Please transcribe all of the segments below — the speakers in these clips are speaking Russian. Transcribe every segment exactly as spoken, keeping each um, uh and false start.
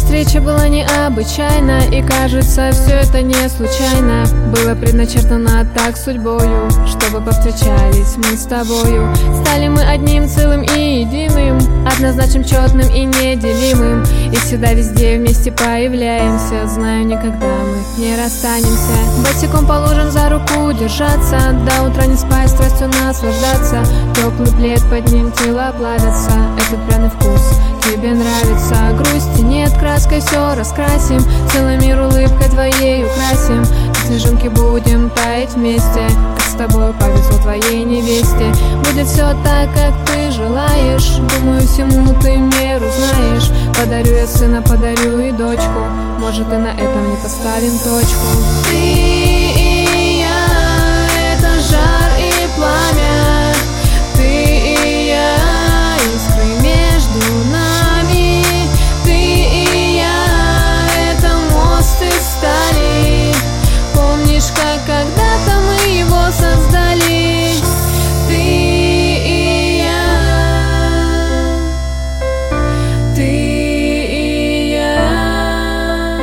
встреча была необычайна, и кажется, все это не случайно. Было предначертано так судьбою, чтобы повстречались мы с тобою. Стали мы одним целым и единым, однозначным, четным и неделимым. И всегда везде вместе появляемся. Знаю, никогда мы не расстанемся. Босиком по лужам за руку держаться, до утра не спать, страстью наслаждаться. Теплый плед, под ним тела плавятся. Этот пряный вкус тебе нравится. Грусти нет, краской все раскрасим, целый мир улыбкой твоей украсим. Снежинки будем таять вместе, как с тобой повезло твоей невесте. Будет все так, как ты желаешь, думаю, всему ты меру знаешь. Подарю я сына, подарю и дочку, может, и на этом не поставим точку. Ты и я, это жар и пламя. Ты и я, искры между нами. Ты и я, это мост из стали. Помнишь, как когда-то мы его создали? Ты и я, ты и я,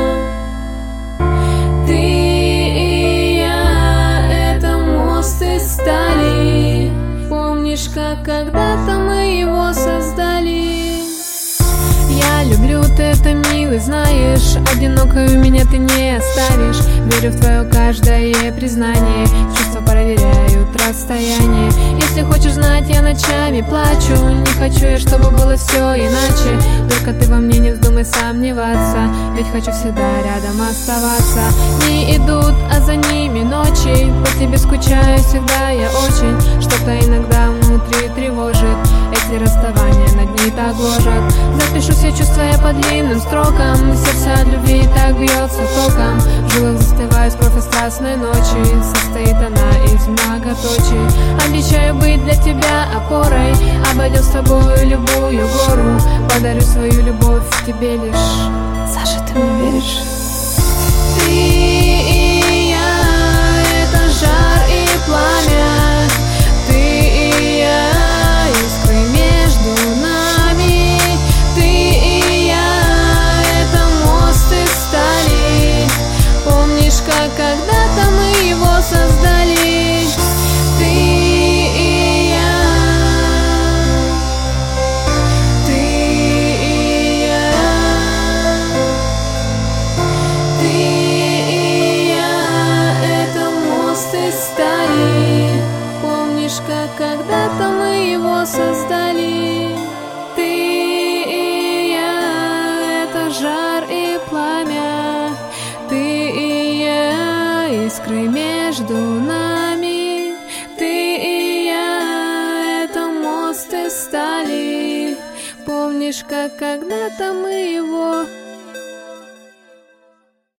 ты и я, это мост из стали. Помнишь, как когда-то мы его создали? Я люблю, ты это, милый, знаешь. Одинокую меня ты не оставишь. Верю в твое каждое признание, чувства проверяют расстояние. Если хочешь знать, я ночами плачу. Не хочу я, чтобы было все иначе. Только ты во мне не вздумай сомневаться, ведь хочу всегда рядом оставаться. Дни идут, а за ними ночи. По тебе скучаю всегда я очень. Что-то иногда внутри тревожит. Эти расставания на дни так гложат. Запишу все чувства я по длинным строкам. Сердце от любви так бьется током. В жилах застывает кровь от страстной ночи. Состоит она из многоточий. Обещаю быть для тебя опорой. Обойдем с тобой любую гору. Подарю свою любовь тебе лишь. Саша, ты мне веришь? Ты и я, это жар и пламя. Ты и я, искры между нами. Ты и я, это мост из стали. Помнишь, как когда-то мы его создали? Ты и я, ты и я, ты и я, это мост из стали. Помнишь, как когда-то мы его создали? Ты и я, это жар и пламя. Ты и я, искры между нами. Ты и я, это мост из стали. Помнишь, как когда-то мы его